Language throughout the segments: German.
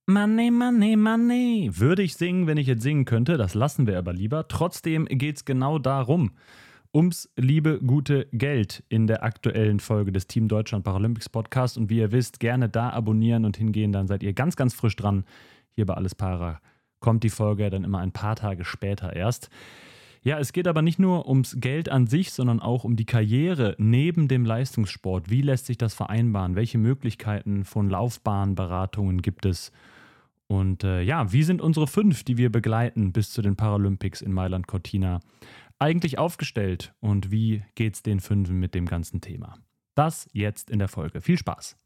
Money, money, money. Würde ich singen, wenn ich jetzt singen könnte. Das lassen wir aber lieber. Trotzdem geht es genau darum. Ums liebe, gute Geld in der aktuellen Folge des Team Deutschland Paralympics Podcast. Und wie ihr wisst, gerne da abonnieren und hingehen. Dann seid ihr ganz, ganz frisch dran. Hier bei Alles Para kommt die Folge dann immer ein paar Tage später erst. Ja, es geht aber nicht nur ums Geld an sich, sondern auch um die Karriere neben dem Leistungssport. Wie lässt sich das vereinbaren? Welche Möglichkeiten von Laufbahnberatungen gibt es? Und wie sind unsere 5, die wir begleiten bis zu den Paralympics in Mailand Cortina, eigentlich aufgestellt? Und wie geht's den 5 mit dem ganzen Thema? Das jetzt in der Folge. Viel Spaß!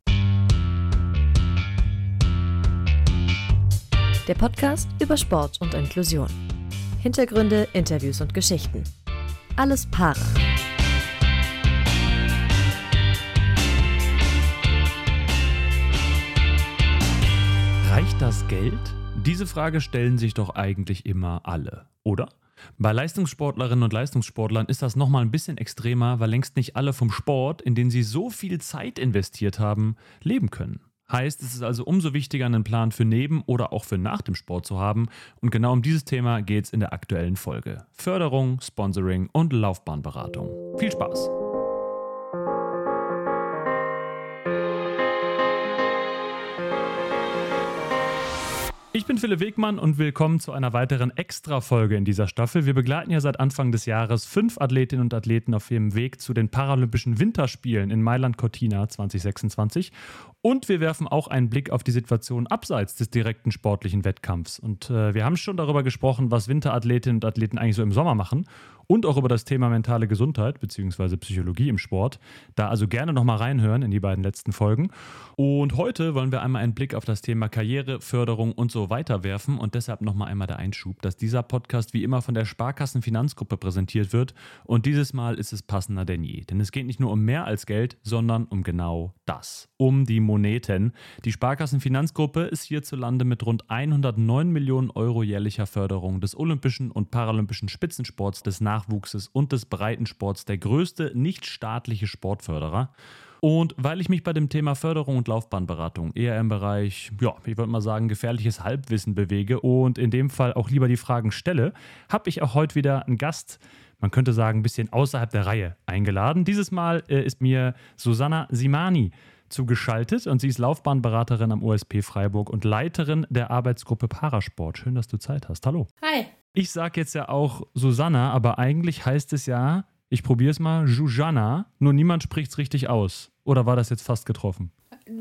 Der Podcast über Sport und Inklusion. Hintergründe, Interviews und Geschichten. Alles Para. Reicht das Geld? Diese Frage stellen sich doch eigentlich immer alle, oder? Bei Leistungssportlerinnen und Leistungssportlern ist das nochmal ein bisschen extremer, weil längst nicht alle vom Sport, in den sie so viel Zeit investiert haben, leben können. Heißt, es ist also umso wichtiger, einen Plan für neben oder auch für nach dem Sport zu haben. Und genau um dieses Thema geht es in der aktuellen Folge. Förderung, Sponsoring und Laufbahnberatung. Viel Spaß! Ich bin Philipp Wegmann und willkommen zu einer weiteren Extra-Folge in dieser Staffel. Wir begleiten ja seit Anfang des Jahres 5 Athletinnen und Athleten auf ihrem Weg zu den Paralympischen Winterspielen in Mailand Cortina 2026. Und wir werfen auch einen Blick auf die Situation abseits des direkten sportlichen Wettkampfs. Und wir haben schon darüber gesprochen, was Winterathletinnen und Athleten eigentlich so im Sommer machen. Und auch über das Thema mentale Gesundheit bzw. Psychologie im Sport. Da also gerne nochmal reinhören in die beiden letzten Folgen. Und heute wollen wir einmal einen Blick auf das Thema Karriere, Förderung und so weiter werfen. Und deshalb nochmal einmal der Einschub, dass dieser Podcast wie immer von der Sparkassen-Finanzgruppe präsentiert wird. Und dieses Mal ist es passender denn je. Denn es geht nicht nur um mehr als Geld, sondern um genau das. Um die Moneten. Die Sparkassen-Finanzgruppe ist hierzulande mit rund 109 Millionen Euro jährlicher Förderung des olympischen und paralympischen Spitzensports, des Nachwuchses und des Breitensports der größte nichtstaatliche Sportförderer. Und weil ich mich bei dem Thema Förderung und Laufbahnberatung eher im Bereich, ich würde mal sagen, gefährliches Halbwissen bewege und in dem Fall auch lieber die Fragen stelle, habe ich auch heute wieder einen Gast, man könnte sagen, ein bisschen außerhalb der Reihe eingeladen. Dieses Mal ist mir Susanna Simani zugeschaltet und sie ist Laufbahnberaterin am OSP Freiburg und Leiterin der Arbeitsgruppe Parasport. Schön, dass du Zeit hast. Hallo. Hi. Ich sage jetzt ja auch Susanna, aber eigentlich heißt es ja, ich probiere es mal, Zuzana, nur niemand spricht es richtig aus. Oder war das jetzt fast getroffen?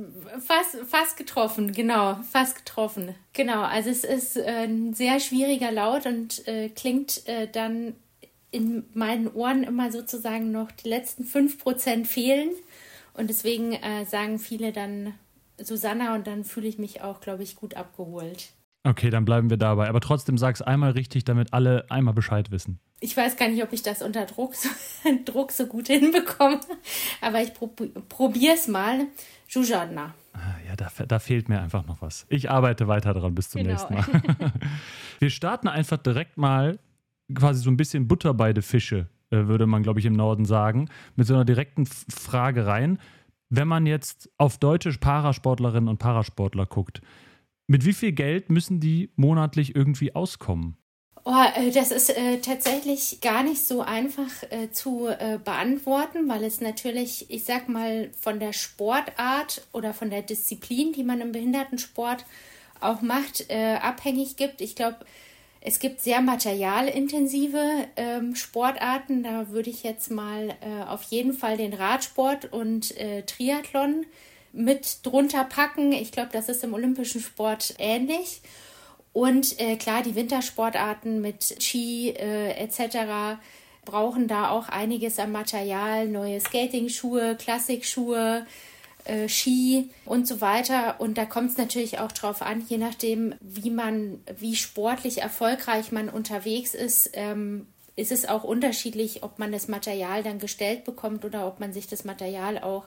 Fast getroffen, genau, fast getroffen. Genau, also es ist ein sehr schwieriger Laut und klingt dann in meinen Ohren immer sozusagen noch die letzten 5% fehlen. Und deswegen sagen viele dann Susanna und dann fühle ich mich auch, glaube ich, gut abgeholt. Okay, dann bleiben wir dabei. Aber trotzdem sag's einmal richtig, damit alle einmal Bescheid wissen. Ich weiß gar nicht, ob ich das unter Druck so gut hinbekomme, aber ich probiere es mal. Zuzana. Ja, da fehlt mir einfach noch was. Ich arbeite weiter dran bis zum nächsten Mal. Wir starten einfach direkt mal quasi so ein bisschen Butter bei die Fische, würde man, glaube ich, im Norden sagen, mit so einer direkten Frage rein. Wenn man jetzt auf deutsche Parasportlerinnen und Parasportler guckt, mit wie viel Geld müssen die monatlich irgendwie auskommen? Das ist tatsächlich gar nicht so einfach zu beantworten, weil es natürlich, ich sag mal, von der Sportart oder von der Disziplin, die man im Behindertensport auch macht, abhängig gibt. Ich glaube, es gibt sehr materialintensive Sportarten. Da würde ich jetzt mal auf jeden Fall den Radsport und Triathlon mit drunter packen. Ich glaube, das ist im olympischen Sport ähnlich. Und klar, die Wintersportarten mit Ski etc. brauchen da auch einiges an Material, neue Skating-Schuhe, Klassikschuhe, Ski und so weiter. Und da kommt es natürlich auch drauf an, je nachdem, wie sportlich erfolgreich man unterwegs ist, ist es auch unterschiedlich, ob man das Material dann gestellt bekommt oder ob man sich das Material auch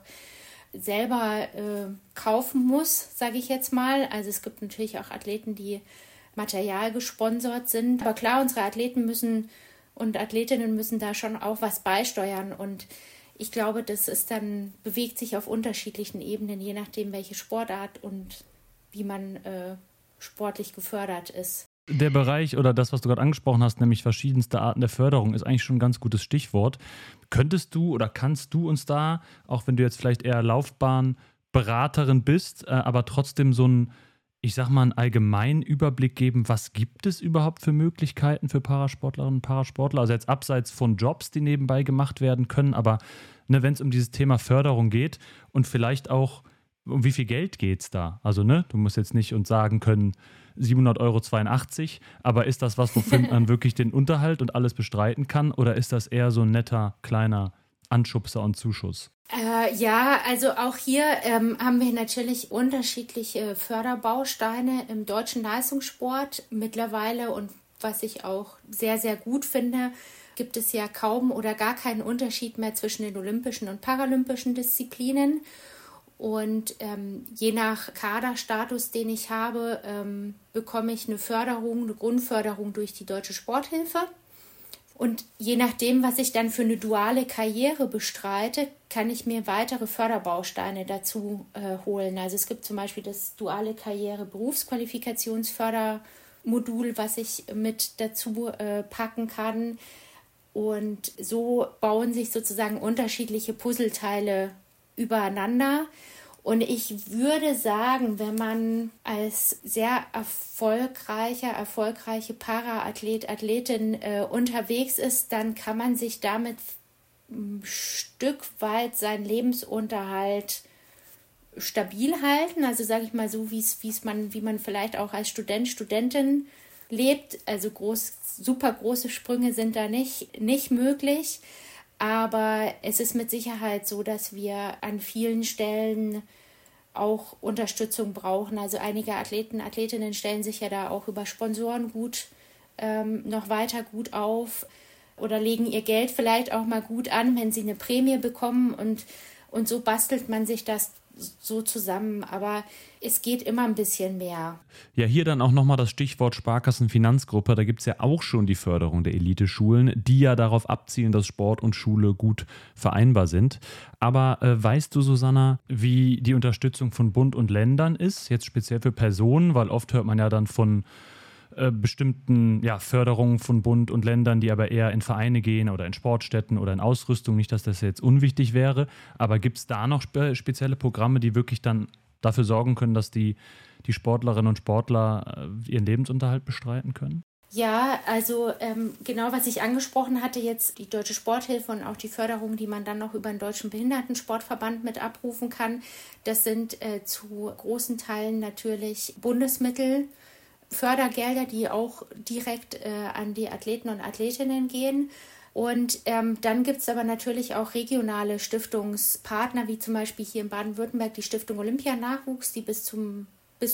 selber kaufen muss, sage ich jetzt mal. Also es gibt natürlich auch Athleten, die Material gesponsert sind. Aber klar, unsere Athleten und Athletinnen müssen da schon auch was beisteuern. Und ich glaube, das ist dann, bewegt sich auf unterschiedlichen Ebenen, je nachdem, welche Sportart und wie man sportlich gefördert ist. Der Bereich oder das, was du gerade angesprochen hast, nämlich verschiedenste Arten der Förderung, ist eigentlich schon ein ganz gutes Stichwort. Könntest du oder kannst du uns da, auch wenn du jetzt vielleicht eher Laufbahnberaterin bist, aber trotzdem so ein, ich sag mal, einen allgemeinen Überblick geben, was gibt es überhaupt für Möglichkeiten für Parasportlerinnen und Parasportler? Also jetzt abseits von Jobs, die nebenbei gemacht werden können, aber ne, wenn es um dieses Thema Förderung geht und vielleicht auch, um wie viel Geld geht es da? Also ne, du musst jetzt nicht uns sagen können, 700,82 €, aber ist das was, wofür man wirklich den Unterhalt und alles bestreiten kann, oder ist das eher so ein netter, kleiner Anschubser und Zuschuss? Ja, also auch hier haben wir natürlich unterschiedliche Förderbausteine im deutschen Leistungssport mittlerweile, und was ich auch sehr, sehr gut finde, gibt es ja kaum oder gar keinen Unterschied mehr zwischen den olympischen und paralympischen Disziplinen. Und je nach Kaderstatus, den ich habe, bekomme ich eine Förderung, eine Grundförderung durch die Deutsche Sporthilfe. Und je nachdem, was ich dann für eine duale Karriere bestreite, kann ich mir weitere Förderbausteine dazu holen. Also es gibt zum Beispiel das duale Karriere Berufsqualifikationsfördermodul, was ich mit dazu packen kann. Und so bauen sich sozusagen unterschiedliche Puzzleteile übereinander. Und ich würde sagen, wenn man als sehr erfolgreiche Paraathlet, Athletin unterwegs ist, dann kann man sich damit ein Stück weit seinen Lebensunterhalt stabil halten. Also sage ich mal so, wie man vielleicht auch als Studentin lebt. Also super große Sprünge sind da nicht möglich. Aber es ist mit Sicherheit so, dass wir an vielen Stellen auch Unterstützung brauchen. Also einige Athletinnen stellen sich ja da auch über Sponsoren noch weiter gut auf oder legen ihr Geld vielleicht auch mal gut an, wenn sie eine Prämie bekommen. Und so bastelt man sich das so zusammen, aber es geht immer ein bisschen mehr. Ja, hier dann auch nochmal das Stichwort Sparkassenfinanzgruppe. Da gibt es ja auch schon die Förderung der Eliteschulen, die ja darauf abzielen, dass Sport und Schule gut vereinbar sind. Aber weißt du, Susanna, wie die Unterstützung von Bund und Ländern ist, jetzt speziell für Personen, weil oft hört man ja dann von bestimmten Förderungen von Bund und Ländern, die aber eher in Vereine gehen oder in Sportstätten oder in Ausrüstung. Nicht, dass das jetzt unwichtig wäre, aber gibt es da noch spezielle Programme, die wirklich dann dafür sorgen können, dass die Sportlerinnen und Sportler ihren Lebensunterhalt bestreiten können? Ja, also genau, was ich angesprochen hatte, jetzt die Deutsche Sporthilfe und auch die Förderung, die man dann noch über den Deutschen Behindertensportverband mit abrufen kann, das sind zu großen Teilen natürlich Bundesmittel, Fördergelder, die auch direkt an die Athleten und Athletinnen gehen. Und dann gibt es aber natürlich auch regionale Stiftungspartner, wie zum Beispiel hier in Baden-Württemberg die Stiftung Olympianachwuchs, die bis zur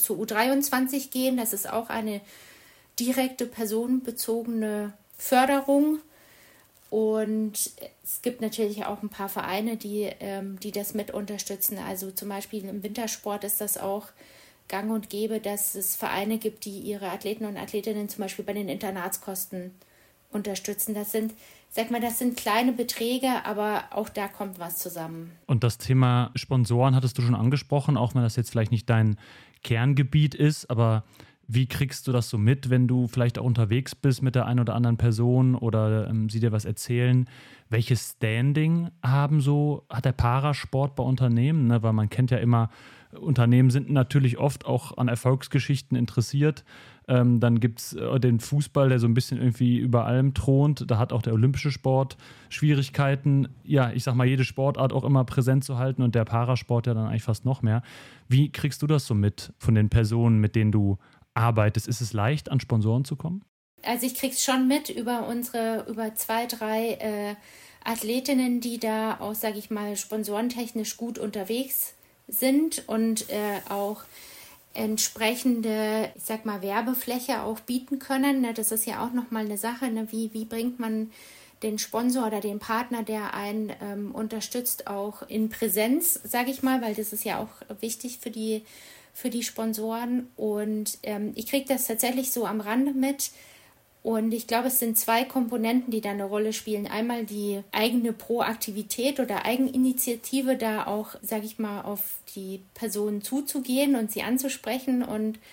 U23 gehen. Das ist auch eine direkte personenbezogene Förderung. Und es gibt natürlich auch ein paar Vereine, die das mit unterstützen. Also zum Beispiel im Wintersport ist das auch gang und gäbe, dass es Vereine gibt, die ihre Athleten und Athletinnen zum Beispiel bei den Internatskosten unterstützen. Das sind kleine Beträge, aber auch da kommt was zusammen. Und das Thema Sponsoren hattest du schon angesprochen, auch wenn das jetzt vielleicht nicht dein Kerngebiet ist, aber wie kriegst du das so mit, wenn du vielleicht auch unterwegs bist mit der einen oder anderen Person oder sie dir was erzählen? Welches Standing hat der Parasport bei Unternehmen? Ne? Weil man kennt ja immer, Unternehmen sind natürlich oft auch an Erfolgsgeschichten interessiert. Dann gibt es den Fußball, der so ein bisschen irgendwie über allem thront. Da hat auch der olympische Sport Schwierigkeiten, ich sag mal, jede Sportart auch immer präsent zu halten und der Parasport ja dann eigentlich fast noch mehr. Wie kriegst du das so mit von den Personen, mit denen du arbeitest? Ist es leicht, an Sponsoren zu kommen? Also ich krieg's schon mit über 2, 3 Athletinnen, die da auch, sage ich mal, sponsorentechnisch gut unterwegs sind und auch entsprechende, ich sag mal, Werbefläche auch bieten können. Das ist ja auch nochmal eine Sache, wie bringt man den Sponsor oder den Partner, der einen unterstützt, auch in Präsenz, sage ich mal, weil das ist ja auch wichtig für die Sponsoren. Und ich kriege das tatsächlich so am Rande mit. Und ich glaube, es sind 2 Komponenten, die da eine Rolle spielen. Einmal die eigene Proaktivität oder Eigeninitiative, da auch, sage ich mal, auf die Personen zuzugehen und sie anzusprechen und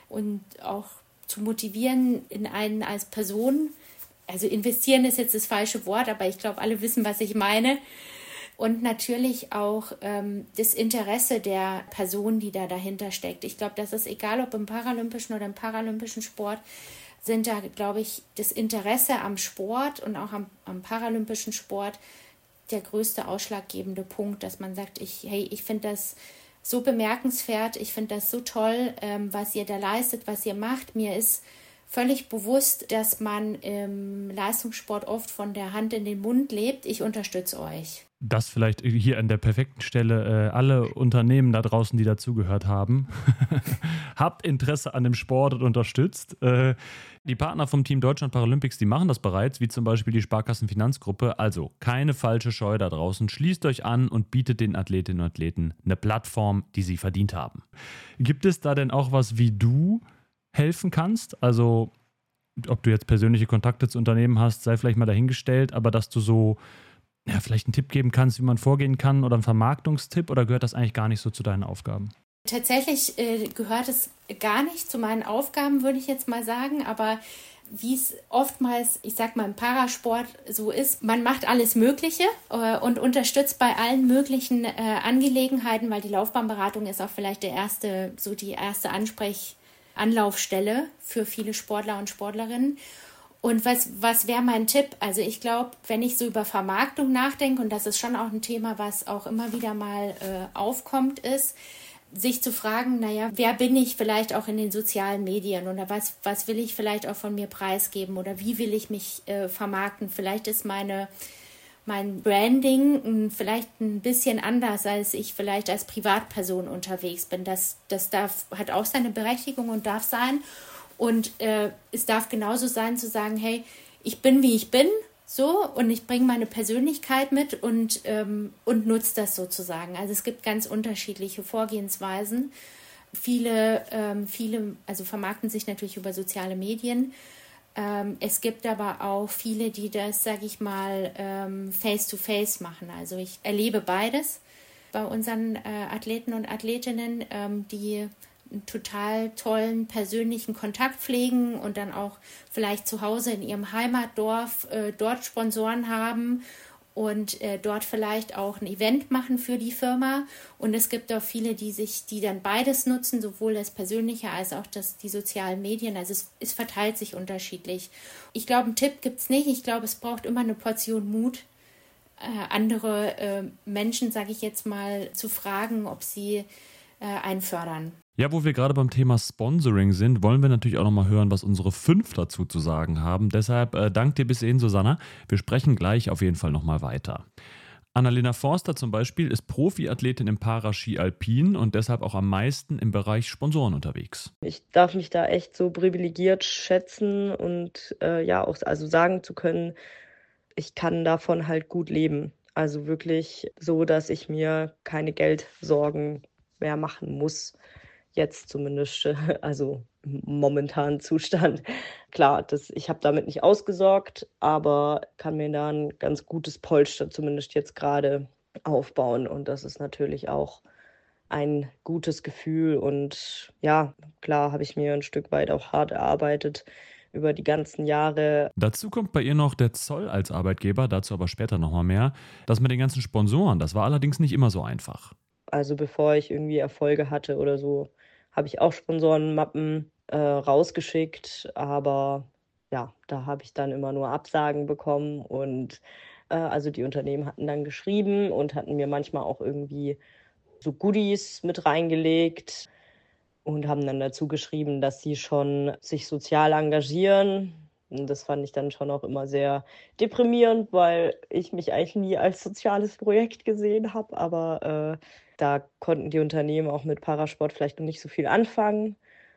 und auch zu motivieren in einen als Person. Also investieren ist jetzt das falsche Wort, aber ich glaube, alle wissen, was ich meine. Und natürlich auch das Interesse der Person, die da dahinter steckt. Ich glaube, das ist egal, ob im paralympischen oder im paralympischen Sport, sind da, glaube ich, das Interesse am Sport und auch am paralympischen Sport der größte ausschlaggebende Punkt, dass man sagt, ich finde das so bemerkenswert, ich finde das so toll, was ihr da leistet, was ihr macht. Mir ist völlig bewusst, dass man im Leistungssport oft von der Hand in den Mund lebt. Ich unterstütze euch. Das vielleicht hier an der perfekten Stelle alle Unternehmen da draußen, die dazugehört haben. Habt Interesse an dem Sport und unterstützt. Die Partner vom Team Deutschland Paralympics, die machen das bereits, wie zum Beispiel die Sparkassenfinanzgruppe. Also keine falsche Scheu da draußen. Schließt euch an und bietet den Athletinnen und Athleten eine Plattform, die sie verdient haben. Gibt es da denn auch was, wie du helfen kannst? Also ob du jetzt persönliche Kontakte zu Unternehmen hast, sei vielleicht mal dahingestellt, aber dass du so vielleicht einen Tipp geben kannst, wie man vorgehen kann oder einen Vermarktungstipp, oder gehört das eigentlich gar nicht so zu deinen Aufgaben? Tatsächlich gehört es gar nicht zu meinen Aufgaben, würde ich jetzt mal sagen, aber wie es oftmals, ich sag mal, im Parasport so ist, man macht alles Mögliche und unterstützt bei allen möglichen Angelegenheiten, weil die Laufbahnberatung ist auch vielleicht die erste Anlaufstelle für viele Sportler und Sportlerinnen. Und was wäre mein Tipp? Also ich glaube, wenn ich so über Vermarktung nachdenke, und das ist schon auch ein Thema, was auch immer wieder mal aufkommt, ist, sich zu fragen, wer bin ich vielleicht auch in den sozialen Medien oder was will ich vielleicht auch von mir preisgeben oder wie will ich mich vermarkten? Vielleicht ist mein Branding vielleicht ein bisschen anders, als ich vielleicht als Privatperson unterwegs bin. Das hat auch seine Berechtigung und darf sein. Und es darf genauso sein zu sagen, hey, ich bin, wie ich bin, so, und ich bringe meine Persönlichkeit mit und nutze das sozusagen. Also es gibt ganz unterschiedliche Vorgehensweisen. Viele also vermarkten sich natürlich über soziale Medien. Es gibt aber auch viele, die das, sage ich mal, face-to-face machen. Also ich erlebe beides bei unseren Athleten und Athletinnen, die einen total tollen persönlichen Kontakt pflegen und dann auch vielleicht zu Hause in ihrem Heimatdorf dort Sponsoren haben und dort vielleicht auch ein Event machen für die Firma. Und es gibt auch viele, die dann beides nutzen, sowohl das Persönliche als auch die sozialen Medien. Also es verteilt sich unterschiedlich. Ich glaube, einen Tipp gibt es nicht. Ich glaube, es braucht immer eine Portion Mut, andere Menschen, sage ich jetzt mal, zu fragen, ob sie einen fördern. Ja, wo wir gerade beim Thema Sponsoring sind, wollen wir natürlich auch nochmal hören, was unsere 5 dazu zu sagen haben. Deshalb danke dir bis hierhin, Susanna. Wir sprechen gleich auf jeden Fall nochmal weiter. Annalena Forster zum Beispiel ist Profiathletin im Paraski Alpin und deshalb auch am meisten im Bereich Sponsoren unterwegs. Ich darf mich da echt so privilegiert schätzen und auch also sagen zu können, ich kann davon halt gut leben. Also wirklich so, dass ich mir keine Geldsorgen mehr machen muss. Jetzt zumindest, also im momentanen Zustand. Klar, ich habe damit nicht ausgesorgt, aber kann mir da ein ganz gutes Polster zumindest jetzt gerade aufbauen. Und das ist natürlich auch ein gutes Gefühl. Und ja, klar habe ich mir ein Stück weit auch hart erarbeitet über die ganzen Jahre. Dazu kommt bei ihr noch der Zoll als Arbeitgeber, dazu aber später nochmal mehr. Das mit den ganzen Sponsoren, das war allerdings nicht immer so einfach. Also bevor ich irgendwie Erfolge hatte oder so, habe ich auch Sponsorenmappen rausgeschickt, aber ja, da habe ich dann immer nur Absagen bekommen und also die Unternehmen hatten dann geschrieben und hatten mir manchmal auch irgendwie so Goodies mit reingelegt und haben dann dazu geschrieben, dass sie schon sich sozial engagieren. Und das fand ich dann schon auch immer sehr deprimierend, weil ich mich eigentlich nie als soziales Projekt gesehen habe, aber da konnten die Unternehmen auch mit Parasport vielleicht noch nicht so viel anfangen.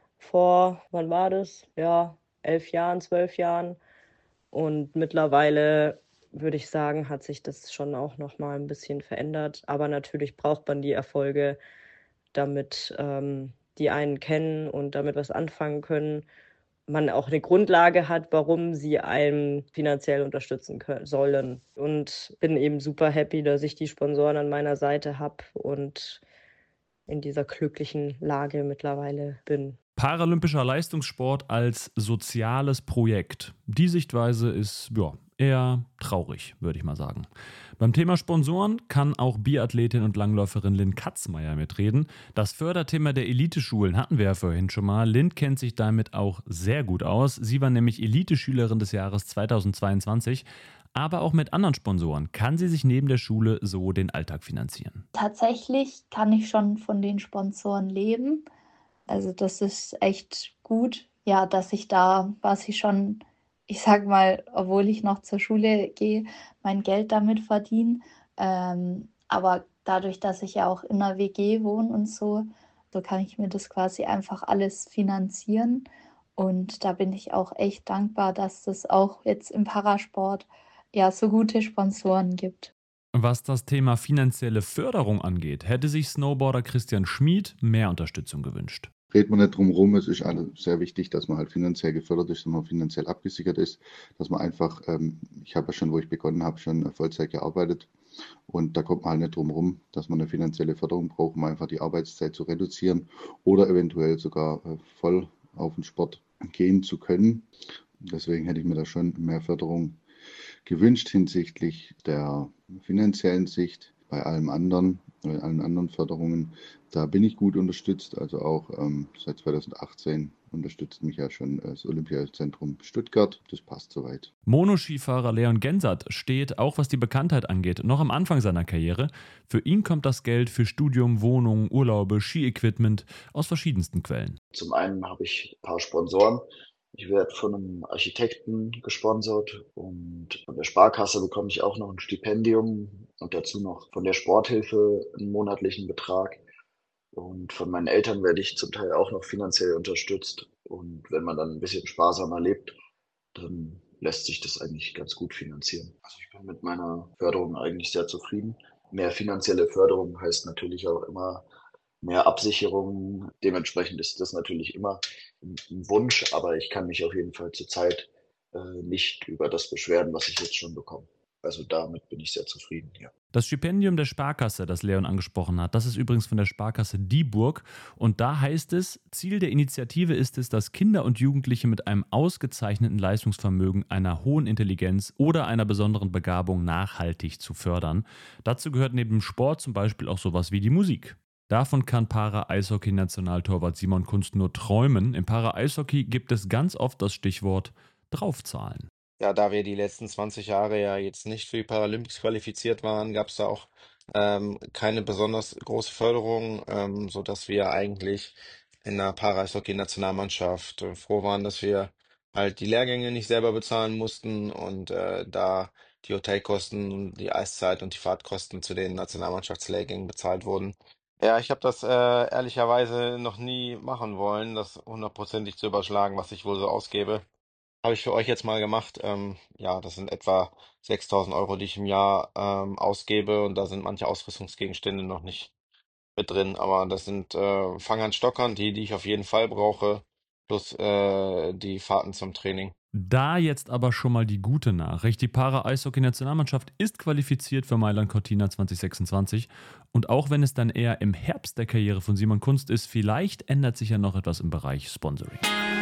Wann war das? Ja, 11 Jahren, 12 Jahren. Und mittlerweile würde ich sagen, hat sich das schon auch noch mal ein bisschen verändert. Aber natürlich braucht man die Erfolge, damit die einen kennen und damit was anfangen können. Man auch eine Grundlage hat, warum sie einen finanziell unterstützen sollen. Und bin eben super happy, dass ich die Sponsoren an meiner Seite habe und in dieser glücklichen Lage mittlerweile bin. Paralympischer Leistungssport als soziales Projekt. Die Sichtweise ist eher traurig, würde ich mal sagen. Beim Thema Sponsoren kann auch Biathletin und Langläuferin Lynn Katzmeier mitreden. Das Förderthema der Eliteschulen hatten wir ja vorhin schon mal. Lynn kennt sich damit auch sehr gut aus. Sie war nämlich Eliteschülerin des Jahres 2022. Aber auch mit anderen Sponsoren kann sie sich neben der Schule so den Alltag finanzieren. Tatsächlich kann ich schon von den Sponsoren leben. Also das ist echt gut, ja, dass ich da quasi schon, ich sag mal, obwohl ich noch zur Schule gehe, mein Geld damit verdiene. Aber dadurch, dass ich ja auch in einer WG wohne und so kann ich mir das quasi einfach alles finanzieren. Und da bin ich auch echt dankbar, dass das auch jetzt im Parasport ja so gute Sponsoren gibt. Was das Thema finanzielle Förderung angeht, hätte sich Snowboarder Christian Schmid mehr Unterstützung gewünscht. Redet man nicht drum rum, es ist sehr wichtig, dass man halt finanziell gefördert ist, dass man finanziell abgesichert ist, dass man einfach, ich habe ja schon, wo ich begonnen habe, schon Vollzeit gearbeitet und da kommt man halt nicht drum rum, dass man eine finanzielle Förderung braucht, um einfach die Arbeitszeit zu reduzieren oder eventuell sogar voll auf den Sport gehen zu können. Deswegen hätte ich mir da schon mehr Förderung gewünscht hinsichtlich der finanziellen Sicht. Bei allen anderen Förderungen, da bin ich gut unterstützt. Also auch seit 2018 unterstützt mich ja schon das Olympiazentrum Stuttgart. Das passt soweit. Monoskifahrer Leon Gensert steht, auch was die Bekanntheit angeht, noch am Anfang seiner Karriere. Für ihn kommt das Geld für Studium, Wohnung, Urlaube, Ski-Equipment aus verschiedensten Quellen. Zum einen habe ich ein paar Sponsoren. Ich werde von einem Architekten gesponsert und von der Sparkasse bekomme ich auch noch ein Stipendium und dazu noch von der Sporthilfe einen monatlichen Betrag. Und von meinen Eltern werde ich zum Teil auch noch finanziell unterstützt. Und wenn man dann ein bisschen sparsamer lebt, dann lässt sich das eigentlich ganz gut finanzieren. Also ich bin mit meiner Förderung eigentlich sehr zufrieden. Mehr finanzielle Förderung heißt natürlich auch immer mehr Absicherung. Dementsprechend ist das natürlich immer ein Wunsch, aber ich kann mich auf jeden Fall zurzeit nicht über das beschweren, was ich jetzt schon bekomme. Also damit bin ich sehr zufrieden, ja. Das Stipendium der Sparkasse, das Leon angesprochen hat, das ist übrigens von der Sparkasse Dieburg. Und da heißt es, Ziel der Initiative ist es, dass Kinder und Jugendliche mit einem ausgezeichneten Leistungsvermögen, einer hohen Intelligenz oder einer besonderen Begabung nachhaltig zu fördern. Dazu gehört neben Sport zum Beispiel auch sowas wie die Musik. Davon kann Para-Eishockey-Nationaltorwart Simon Kunst nur träumen. Im Para-Eishockey gibt es ganz oft das Stichwort draufzahlen. Ja, da wir die letzten 20 Jahre ja jetzt nicht für die Paralympics qualifiziert waren, gab es da auch keine besonders große Förderung, sodass wir eigentlich in der Para-Eishockey-Nationalmannschaft froh waren, dass wir halt die Lehrgänge nicht selber bezahlen mussten und da die Hotelkosten, und die Eiszeit und die Fahrtkosten zu den Nationalmannschaftslehrgängen bezahlt wurden. Ja, ich habe das ehrlicherweise noch nie machen wollen, das hundertprozentig zu überschlagen, was ich wohl so ausgebe. Habe ich für euch jetzt mal gemacht. Ja, das sind etwa 6.000 Euro, die ich im Jahr ausgebe und da sind manche Ausrüstungsgegenstände noch nicht mit drin, aber das sind Fangern, Stockern, die ich auf jeden Fall brauche, plus die Fahrten zum Training. Da jetzt aber schon mal die gute Nachricht. Die Para-Eishockey-Nationalmannschaft ist qualifiziert für Mailand Cortina 2026. Und auch wenn es dann eher im Herbst der Karriere von Simon Kunst ist, vielleicht ändert sich ja noch etwas im Bereich Sponsoring.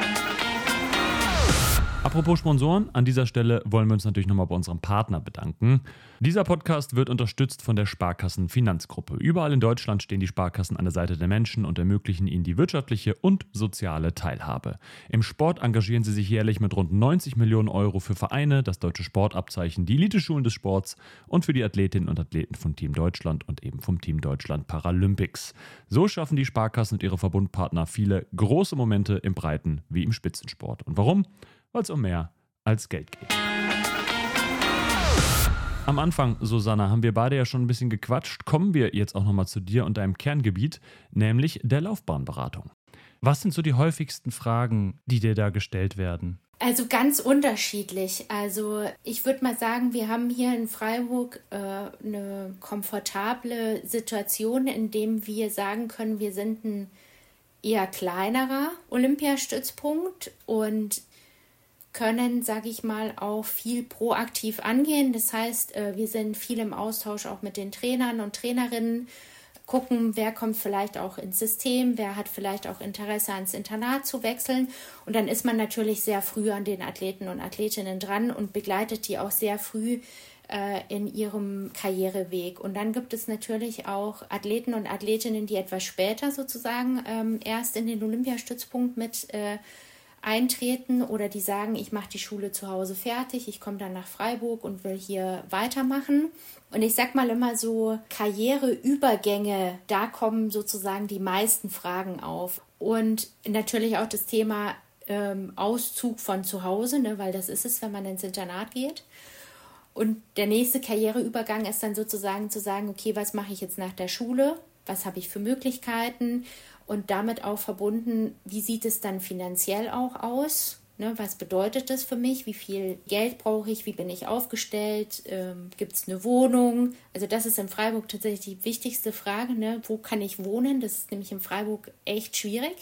Apropos Sponsoren, an dieser Stelle wollen wir uns natürlich nochmal bei unserem Partner bedanken. Dieser Podcast wird unterstützt von der Sparkassen Finanzgruppe. Überall in Deutschland stehen die Sparkassen an der Seite der Menschen und ermöglichen ihnen die wirtschaftliche und soziale Teilhabe. Im Sport engagieren sie sich jährlich mit rund 90 Millionen Euro für Vereine, das deutsche Sportabzeichen, die Eliteschulen des Sports und für die Athletinnen und Athleten von Team Deutschland und eben vom Team Deutschland Paralympics. So schaffen die Sparkassen und ihre Verbundpartner viele große Momente im Breiten- wie im Spitzensport. Und warum? Weil es um mehr als Geld geht. Am Anfang, Susanna, haben wir beide ja schon ein bisschen gequatscht. Kommen wir jetzt auch nochmal zu dir und deinem Kerngebiet, nämlich der Laufbahnberatung. Was sind so die häufigsten Fragen, die dir da gestellt werden? Also ganz unterschiedlich. Also ich würde mal sagen, wir haben hier in Freiburg eine komfortable Situation, in dem wir sagen können, wir sind ein eher kleinerer Olympiastützpunkt und können, sage ich mal, auch viel proaktiv angehen. Das heißt, wir sind viel im Austausch auch mit den Trainern und Trainerinnen, gucken, wer kommt vielleicht auch ins System, wer hat vielleicht auch Interesse, ans Internat zu wechseln. Und dann ist man natürlich sehr früh an den Athleten und Athletinnen dran und begleitet die auch sehr früh in ihrem Karriereweg. Und dann gibt es natürlich auch Athleten und Athletinnen, die etwas später sozusagen erst in den Olympiastützpunkt mit eintreten oder die sagen, ich mache die Schule zu Hause fertig, ich komme dann nach Freiburg und will hier weitermachen. Und ich sag mal immer so, Karriereübergänge, da kommen sozusagen die meisten Fragen auf. Und natürlich auch das Thema Auszug von zu Hause, ne, weil das ist es, wenn man ins Internat geht. Und der nächste Karriereübergang ist dann sozusagen zu sagen, okay, was mache ich jetzt nach der Schule? Was habe ich für Möglichkeiten? Und damit auch verbunden, wie sieht es dann finanziell auch aus? Ne, was bedeutet das für mich? Wie viel Geld brauche ich? Wie bin ich aufgestellt? Gibt es eine Wohnung? Also das ist in Freiburg tatsächlich die wichtigste Frage. Ne? Wo kann ich wohnen? Das ist nämlich in Freiburg echt schwierig.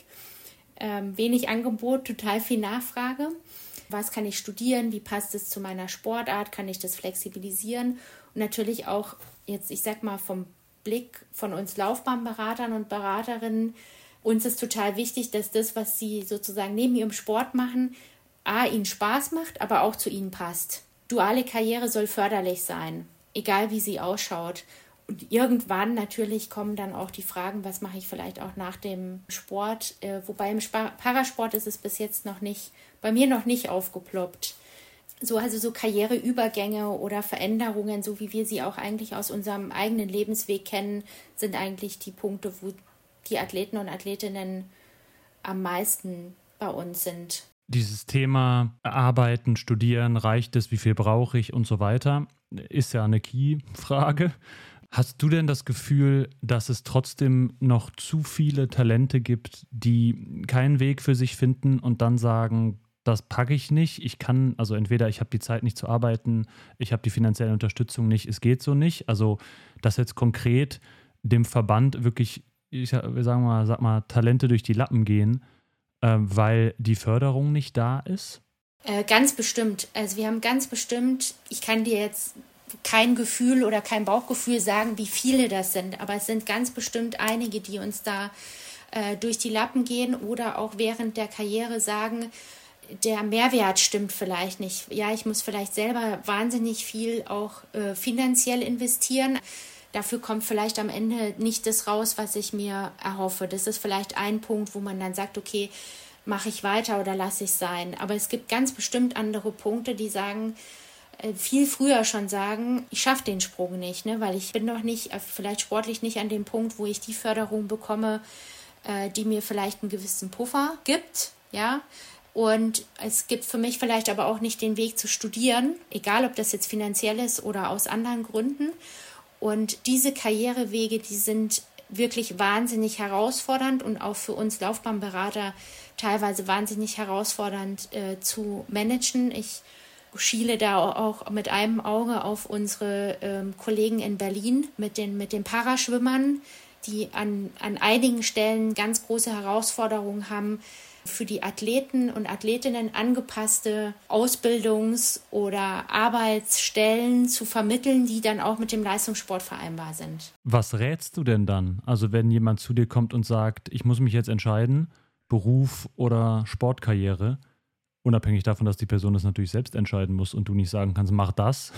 Wenig Angebot, total viel Nachfrage. Was kann ich studieren? Wie passt es zu meiner Sportart? Kann ich das flexibilisieren? Und natürlich auch jetzt, ich sag mal, vom Blick von uns Laufbahnberatern und Beraterinnen, uns ist total wichtig, dass das, was sie sozusagen neben ihrem Sport machen, ihnen Spaß macht, aber auch zu ihnen passt. Duale Karriere soll förderlich sein, egal wie sie ausschaut. Und irgendwann natürlich kommen dann auch die Fragen, was mache ich vielleicht auch nach dem Sport, wobei im Parasport ist es bis jetzt bei mir noch nicht aufgeploppt. Also so Karriereübergänge oder Veränderungen, so wie wir sie auch eigentlich aus unserem eigenen Lebensweg kennen, sind eigentlich die Punkte, wo die Athleten und Athletinnen am meisten bei uns sind. Dieses Thema Arbeiten, Studieren, reicht es, wie viel brauche ich und so weiter, ist ja eine Key-Frage. Hast du denn das Gefühl, dass es trotzdem noch zu viele Talente gibt, die keinen Weg für sich finden und dann sagen, das packe ich nicht, ich kann, also entweder ich habe die Zeit nicht zu arbeiten, ich habe die finanzielle Unterstützung nicht, es geht so nicht. Also, dass jetzt konkret dem Verband wirklich, sag mal, Talente durch die Lappen gehen, weil die Förderung nicht da ist? Ganz bestimmt. Also wir haben ganz bestimmt, ich kann dir jetzt kein Gefühl oder kein Bauchgefühl sagen, wie viele das sind, aber es sind ganz bestimmt einige, die uns da durch die Lappen gehen oder auch während der Karriere sagen, der Mehrwert stimmt vielleicht nicht. Ja, ich muss vielleicht selber wahnsinnig viel auch finanziell investieren. Dafür kommt vielleicht am Ende nicht das raus, was ich mir erhoffe. Das ist vielleicht ein Punkt, wo man dann sagt, okay, mache ich weiter oder lasse ich es sein. Aber es gibt ganz bestimmt andere Punkte, die sagen, viel früher schon sagen, ich schaffe den Sprung nicht, ne? Weil ich bin noch nicht, vielleicht sportlich nicht an dem Punkt, wo ich die Förderung bekomme, die mir vielleicht einen gewissen Puffer gibt, ja. Und es gibt für mich vielleicht aber auch nicht den Weg zu studieren, egal ob das jetzt finanziell ist oder aus anderen Gründen. Und diese Karrierewege, die sind wirklich wahnsinnig herausfordernd und auch für uns Laufbahnberater teilweise wahnsinnig herausfordernd zu managen. Ich schiele da auch mit einem Auge auf unsere Kollegen in Berlin mit den Paraschwimmern, die an einigen Stellen ganz große Herausforderungen haben, für die Athleten und Athletinnen angepasste Ausbildungs- oder Arbeitsstellen zu vermitteln, die dann auch mit dem Leistungssport vereinbar sind. Was rätst du denn dann? Also wenn jemand zu dir kommt und sagt, ich muss mich jetzt entscheiden, Beruf oder Sportkarriere, unabhängig davon, dass die Person das natürlich selbst entscheiden muss und du nicht sagen kannst, mach das.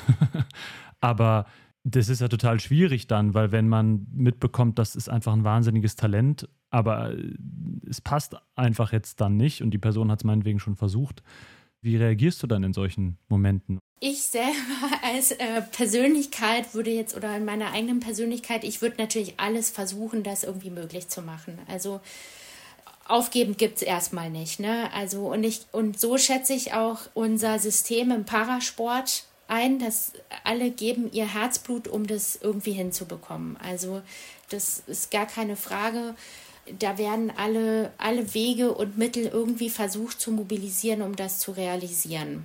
Aber das ist ja total schwierig dann, weil wenn man mitbekommt, das ist einfach ein wahnsinniges Talent, aber es passt einfach jetzt dann nicht und die Person hat es meinetwegen schon versucht. Wie reagierst du dann in solchen Momenten? Ich selber als Persönlichkeit würde jetzt, oder in meiner eigenen Persönlichkeit, ich würde natürlich alles versuchen, das irgendwie möglich zu machen. Also aufgeben gibt es erstmal nicht, ne? Also und so schätze ich auch unser System im Parasport ein, dass alle geben ihr Herzblut, um das irgendwie hinzubekommen. Also das ist gar keine Frage. Da werden alle Wege und Mittel irgendwie versucht zu mobilisieren, um das zu realisieren.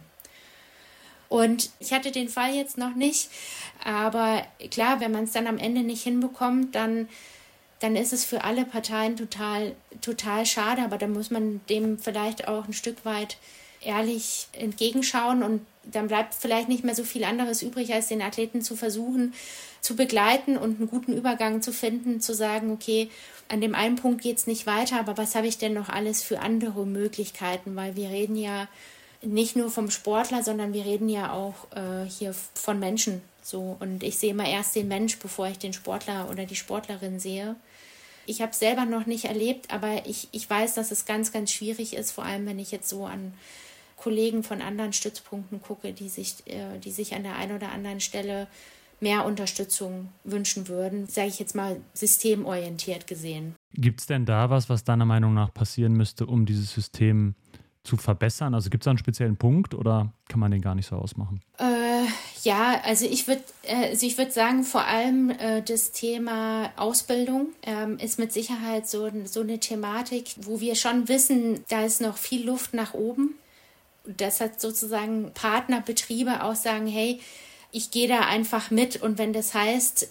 Und ich hatte den Fall jetzt noch nicht, aber klar, wenn man es dann am Ende nicht hinbekommt, dann ist es für alle Parteien total schade, aber dann muss man dem vielleicht auch ein Stück weit ehrlich entgegenschauen und dann bleibt vielleicht nicht mehr so viel anderes übrig, als den Athleten zu versuchen, zu begleiten und einen guten Übergang zu finden, zu sagen, okay, an dem einen Punkt geht es nicht weiter, aber was habe ich denn noch alles für andere Möglichkeiten? Weil wir reden ja nicht nur vom Sportler, sondern wir reden ja auch hier von Menschen. So. Und ich sehe immer erst den Mensch, bevor ich den Sportler oder die Sportlerin sehe. Ich habe es selber noch nicht erlebt, aber ich weiß, dass es ganz, ganz schwierig ist, vor allem wenn ich jetzt so an Kollegen von anderen Stützpunkten gucke, die sich an der einen oder anderen Stelle mehr Unterstützung wünschen würden, sage ich jetzt mal systemorientiert gesehen. Gibt es denn da was deiner Meinung nach passieren müsste, um dieses System zu verbessern? Also gibt es da einen speziellen Punkt oder kann man den gar nicht so ausmachen? Ja, also ich würde sagen, vor allem das Thema Ausbildung ist mit Sicherheit so eine Thematik, wo wir schon wissen, da ist noch viel Luft nach oben. Das hat sozusagen Partnerbetriebe auch sagen, hey, ich gehe da einfach mit und wenn das heißt,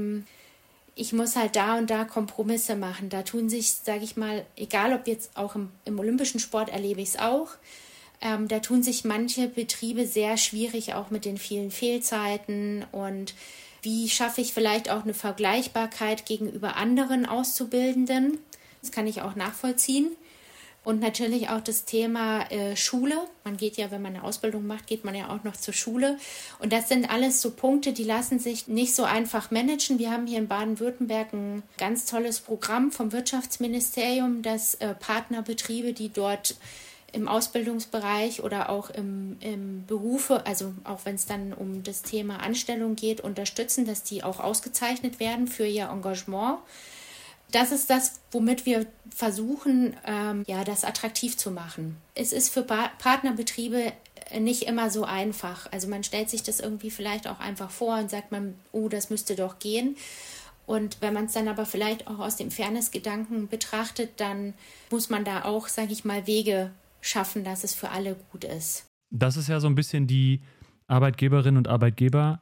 ich muss halt da und da Kompromisse machen. Da tun sich, sage ich mal, egal ob jetzt auch im olympischen Sport erlebe ich es auch, da tun sich manche Betriebe sehr schwierig, auch mit den vielen Fehlzeiten und wie schaffe ich vielleicht auch eine Vergleichbarkeit gegenüber anderen Auszubildenden. Das kann ich auch nachvollziehen. Und natürlich auch das Thema Schule. Man geht ja, wenn man eine Ausbildung macht, geht man ja auch noch zur Schule. Und das sind alles so Punkte, die lassen sich nicht so einfach managen. Wir haben hier in Baden-Württemberg ein ganz tolles Programm vom Wirtschaftsministerium, das Partnerbetriebe, die dort im Ausbildungsbereich oder auch im Berufe, also auch wenn es dann um das Thema Anstellung geht, unterstützen, dass die auch ausgezeichnet werden für ihr Engagement. Das ist das, womit wir versuchen, das attraktiv zu machen. Es ist für Partnerbetriebe nicht immer so einfach. Also man stellt sich das irgendwie vielleicht auch einfach vor und sagt man, oh, das müsste doch gehen. Und wenn man es dann aber vielleicht auch aus dem Fairness-Gedanken betrachtet, dann muss man da auch, sage ich mal, Wege schaffen, dass es für alle gut ist. Das ist ja so ein bisschen die Arbeitgeberinnen und Arbeitgeber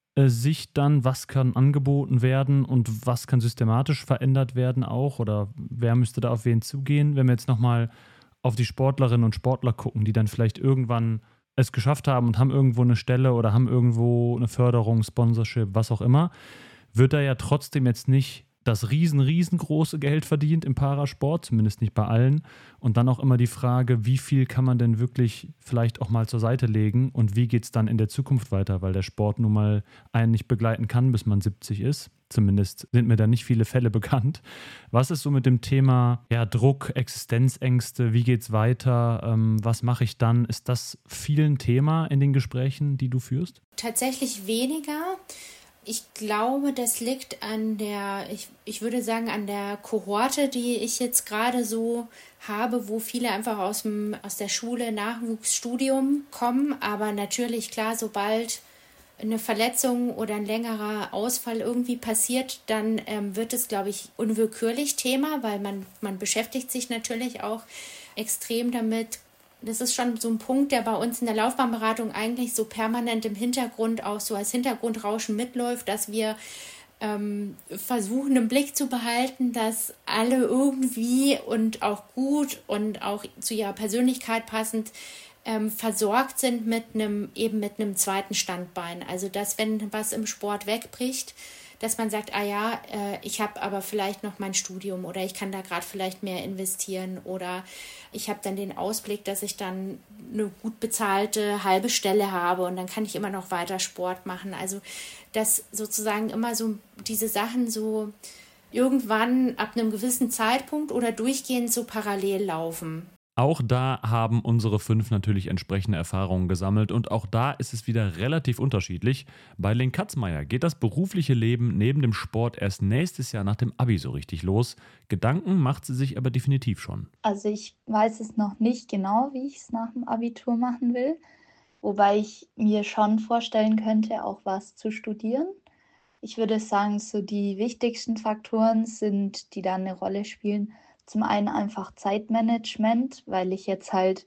Sicht dann, was kann angeboten werden und was kann systematisch verändert werden auch oder wer müsste da auf wen zugehen, wenn wir jetzt nochmal auf die Sportlerinnen und Sportler gucken, die dann vielleicht irgendwann es geschafft haben und haben irgendwo eine Stelle oder haben irgendwo eine Förderung, Sponsorship, was auch immer, wird da ja trotzdem jetzt nicht das riesengroße Geld verdient im Parasport, zumindest nicht bei allen. Und dann auch immer die Frage, wie viel kann man denn wirklich vielleicht auch mal zur Seite legen und wie geht es dann in der Zukunft weiter, weil der Sport nun mal einen nicht begleiten kann, bis man 70 ist. Zumindest sind mir da nicht viele Fälle bekannt. Was ist so mit dem Thema Druck, Existenzängste, wie geht's weiter, was mache ich dann? Ist das viel ein Thema in den Gesprächen, die du führst? Tatsächlich weniger. Ich glaube, das liegt an ich würde sagen, an der Kohorte, die ich jetzt gerade so habe, wo viele einfach aus der Schule, Nachwuchsstudium kommen. Aber natürlich, klar, sobald eine Verletzung oder ein längerer Ausfall irgendwie passiert, dann wird es, glaube ich, unwillkürlich Thema, weil man beschäftigt sich natürlich auch extrem damit. Das ist schon so ein Punkt, der bei uns in der Laufbahnberatung eigentlich so permanent im Hintergrund auch so als Hintergrundrauschen mitläuft, dass wir versuchen im Blick zu behalten, dass alle irgendwie und auch gut und auch zu ihrer Persönlichkeit passend versorgt sind mit einem zweiten Standbein. Also dass, wenn was im Sport wegbricht, dass man sagt, ich habe aber vielleicht noch mein Studium oder ich kann da gerade vielleicht mehr investieren oder ich habe dann den Ausblick, dass ich dann eine gut bezahlte halbe Stelle habe und dann kann ich immer noch weiter Sport machen. Also dass sozusagen immer so diese Sachen so irgendwann ab einem gewissen Zeitpunkt oder durchgehend so parallel laufen. Auch da haben unsere 5 natürlich entsprechende Erfahrungen gesammelt und auch da ist es wieder relativ unterschiedlich. Bei Lynn Katzmeier geht das berufliche Leben neben dem Sport erst nächstes Jahr nach dem Abi so richtig los. Gedanken macht sie sich aber definitiv schon. Also ich weiß es noch nicht genau, wie ich es nach dem Abitur machen will, wobei ich mir schon vorstellen könnte, auch was zu studieren. Ich würde sagen, so die wichtigsten Faktoren sind, die da eine Rolle spielen. Zum einen einfach Zeitmanagement, weil ich jetzt halt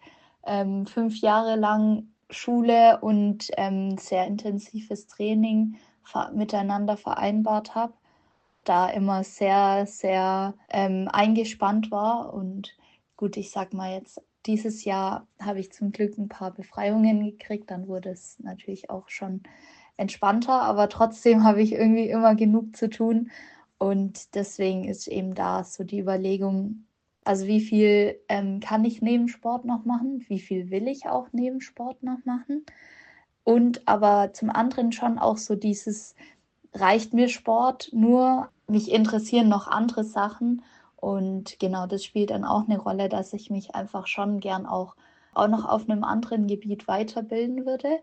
5 Jahre lang Schule und sehr intensives Training miteinander vereinbart habe, da immer sehr, sehr eingespannt war. Und gut, ich sag mal jetzt dieses Jahr habe ich zum Glück ein paar Befreiungen gekriegt. Dann wurde es natürlich auch schon entspannter, aber trotzdem habe ich irgendwie immer genug zu tun. Und deswegen ist eben da so die Überlegung, also wie viel kann ich neben Sport noch machen? Wie viel will ich auch neben Sport noch machen? Und aber zum anderen schon auch so dieses, reicht mir Sport nur? Mich interessieren noch andere Sachen. Und genau das spielt dann auch eine Rolle, dass ich mich einfach schon gern auch noch auf einem anderen Gebiet weiterbilden würde.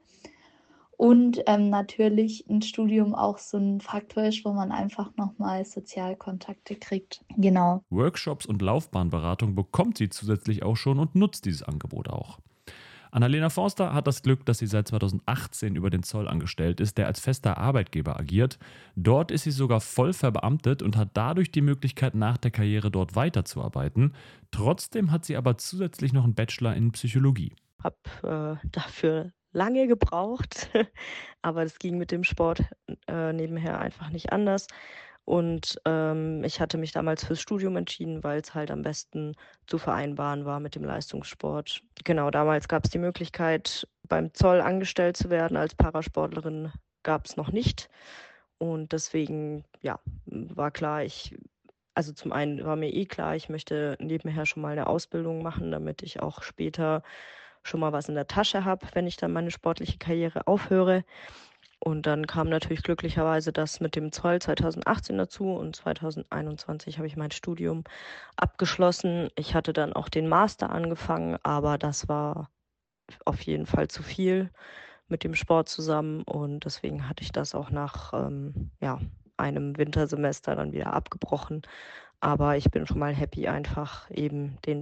Und natürlich ein Studium auch so ein Faktor ist, wo man einfach nochmal Sozialkontakte kriegt. Genau. Workshops und Laufbahnberatung bekommt sie zusätzlich auch schon und nutzt dieses Angebot auch. Annalena Forster hat das Glück, dass sie seit 2018 über den Zoll angestellt ist, der als fester Arbeitgeber agiert. Dort ist sie sogar voll verbeamtet und hat dadurch die Möglichkeit, nach der Karriere dort weiterzuarbeiten. Trotzdem hat sie aber zusätzlich noch einen Bachelor in Psychologie. Habe dafür lange gebraucht, aber das ging mit dem Sport nebenher einfach nicht anders. Und ich hatte mich damals fürs Studium entschieden, weil es halt am besten zu vereinbaren war mit dem Leistungssport. Genau, damals gab es die Möglichkeit, beim Zoll angestellt zu werden. Als Parasportlerin gab es noch nicht. Und deswegen, ja, war klar, also zum einen war mir klar, ich möchte nebenher schon mal eine Ausbildung machen, damit ich auch später schon mal was in der Tasche habe, wenn ich dann meine sportliche Karriere aufhöre. Und dann kam natürlich glücklicherweise das mit dem Zoll 2018 dazu und 2021 habe ich mein Studium abgeschlossen. Ich hatte dann auch den Master angefangen, aber das war auf jeden Fall zu viel mit dem Sport zusammen und deswegen hatte ich das auch nach einem Wintersemester dann wieder abgebrochen. Aber ich bin schon mal happy, einfach eben den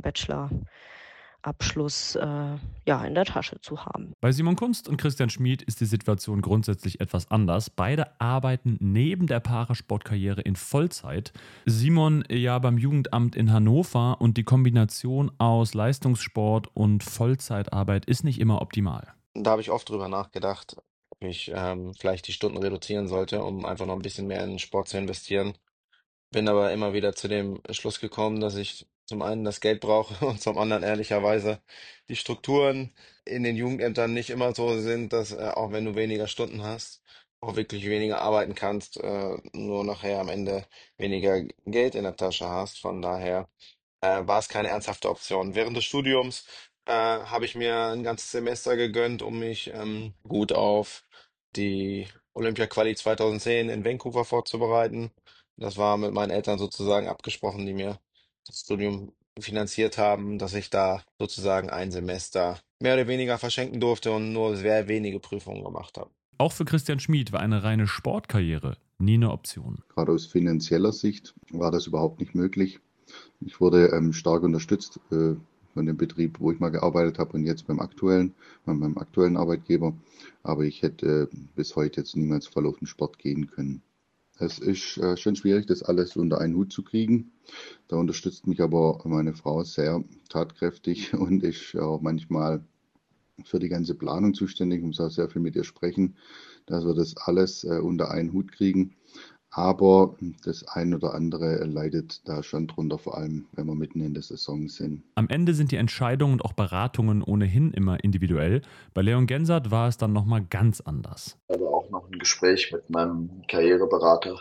Bachelor-Abschluss in der Tasche zu haben. Bei Simon Kunst und Christian Schmid ist die Situation grundsätzlich etwas anders. Beide arbeiten neben der Parasportkarriere in Vollzeit. Simon ja beim Jugendamt in Hannover und die Kombination aus Leistungssport und Vollzeitarbeit ist nicht immer optimal. Da habe ich oft drüber nachgedacht, ob ich vielleicht die Stunden reduzieren sollte, um einfach noch ein bisschen mehr in den Sport zu investieren. Bin aber immer wieder zu dem Schluss gekommen, dass ich zum einen das Geld brauche und zum anderen ehrlicherweise die Strukturen in den Jugendämtern nicht immer so sind, dass auch wenn du weniger Stunden hast, auch wirklich weniger arbeiten kannst, nur nachher am Ende weniger Geld in der Tasche hast. Von daher war es keine ernsthafte Option. Während des Studiums habe ich mir ein ganzes Semester gegönnt, um mich gut auf die Olympia-Quali 2010 in Vancouver vorzubereiten. Das war mit meinen Eltern sozusagen abgesprochen, die mir das Studium finanziert haben, dass ich da sozusagen ein Semester mehr oder weniger verschenken durfte und nur sehr wenige Prüfungen gemacht habe. Auch für Christian Schmid war eine reine Sportkarriere nie eine Option. Gerade aus finanzieller Sicht war das überhaupt nicht möglich. Ich wurde stark unterstützt von dem Betrieb, wo ich mal gearbeitet habe und jetzt bei meinem aktuellen Arbeitgeber. Aber ich hätte bis heute jetzt niemals voll auf den Sport gehen können. Es ist schon schwierig, das alles unter einen Hut zu kriegen. Da unterstützt mich aber meine Frau sehr tatkräftig und ist auch manchmal für die ganze Planung zuständig. Ich muss auch sehr viel mit ihr sprechen, dass wir das alles unter einen Hut kriegen. Aber das ein oder andere leidet da schon drunter, vor allem wenn wir mitten in der Saison sind. Am Ende sind die Entscheidungen und auch Beratungen ohnehin immer individuell. Bei Leon Gensert war es dann nochmal ganz anders. Aber auch noch ein Gespräch mit meinem Karriereberater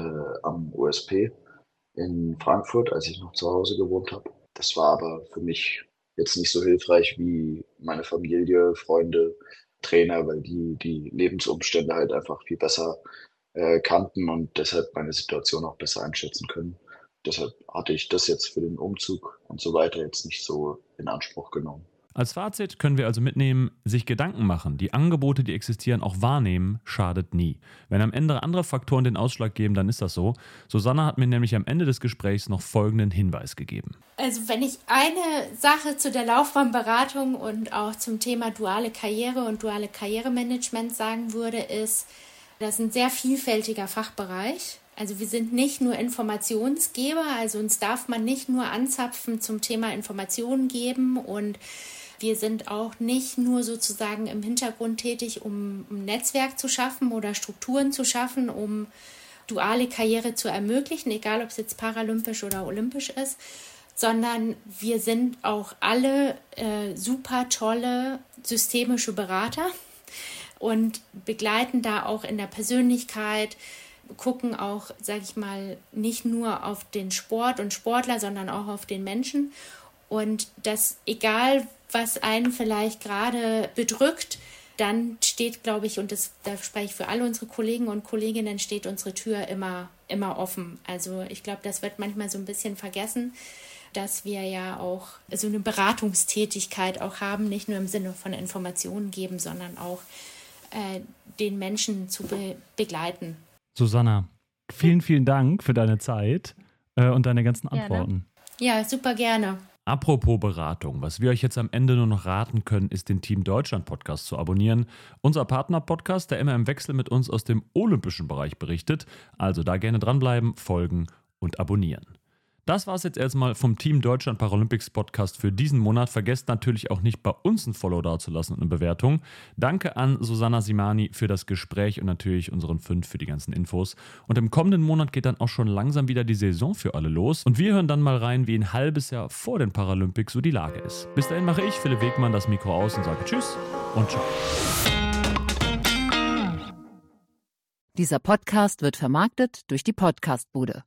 am USP in Frankfurt, als ich noch zu Hause gewohnt habe. Das war aber für mich jetzt nicht so hilfreich wie meine Familie, Freunde, Trainer, weil die Lebensumstände halt einfach viel besser kannten und deshalb meine Situation auch besser einschätzen können. Deshalb hatte ich das jetzt für den Umzug und so weiter jetzt nicht so in Anspruch genommen. Als Fazit können wir also mitnehmen, sich Gedanken machen, die Angebote, die existieren, auch wahrnehmen, schadet nie. Wenn am Ende andere Faktoren den Ausschlag geben, dann ist das so. Susanne hat mir nämlich am Ende des Gesprächs noch folgenden Hinweis gegeben. Also wenn ich eine Sache zu der Laufbahnberatung und auch zum Thema duale Karriere und duale Karrieremanagement sagen würde, ist, das ist ein sehr vielfältiger Fachbereich. Also wir sind nicht nur Informationsgeber, also uns darf man nicht nur anzapfen zum Thema Informationen geben und wir sind auch nicht nur sozusagen im Hintergrund tätig, um ein Netzwerk zu schaffen oder Strukturen zu schaffen, um duale Karriere zu ermöglichen, egal ob es jetzt paralympisch oder olympisch ist, sondern wir sind auch alle super tolle systemische Berater und begleiten da auch in der Persönlichkeit, gucken auch, sage ich mal, nicht nur auf den Sport und Sportler, sondern auch auf den Menschen. Und dass egal, was einen vielleicht gerade bedrückt, dann steht, glaube ich, und da spreche ich für alle unsere Kollegen und Kolleginnen, steht unsere Tür immer offen. Also ich glaube, das wird manchmal so ein bisschen vergessen, dass wir ja auch so eine Beratungstätigkeit auch haben, nicht nur im Sinne von Informationen geben, sondern auch den Menschen zu begleiten. Susanna, vielen, vielen Dank für deine Zeit und deine ganzen Antworten. Ja, super gerne. Apropos Beratung, was wir euch jetzt am Ende nur noch raten können, ist den Team Deutschland Podcast zu abonnieren. Unser Partner-Podcast, der immer im Wechsel mit uns aus dem olympischen Bereich berichtet. Also da gerne dranbleiben, folgen und abonnieren. Das war es jetzt erstmal vom Team Deutschland Paralympics Podcast für diesen Monat. Vergesst natürlich auch nicht, bei uns ein Follow dazulassen und eine Bewertung. Danke an Susanna Simani für das Gespräch und natürlich unseren 5 für die ganzen Infos. Und im kommenden Monat geht dann auch schon langsam wieder die Saison für alle los. Und wir hören dann mal rein, wie ein halbes Jahr vor den Paralympics so die Lage ist. Bis dahin mache ich, Philipp Wegmann, das Mikro aus und sage Tschüss und ciao. Dieser Podcast wird vermarktet durch die Podcastbude.